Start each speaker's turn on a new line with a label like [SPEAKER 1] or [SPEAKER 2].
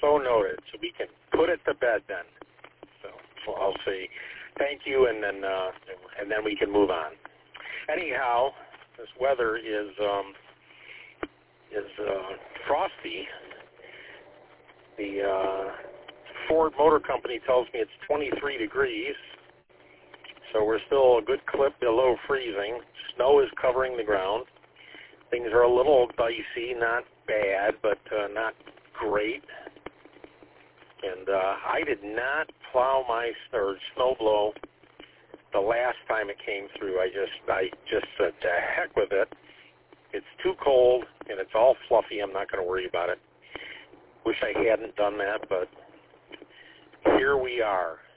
[SPEAKER 1] So noted. So we can put it to bed then. So I'll say thank you, and then we can move on. Anyhow, this weather is frosty. The Ford Motor Company tells me it's 23 degrees, so we're still a good clip below freezing. Snow is covering the ground. Things are a little dicey, not bad, but not great. And I did not plow my or snow blow the last time it came through. I just said, to heck with it. It's too cold, and it's all fluffy. I'm not going to worry about it. Wish I hadn't done that, but here we are.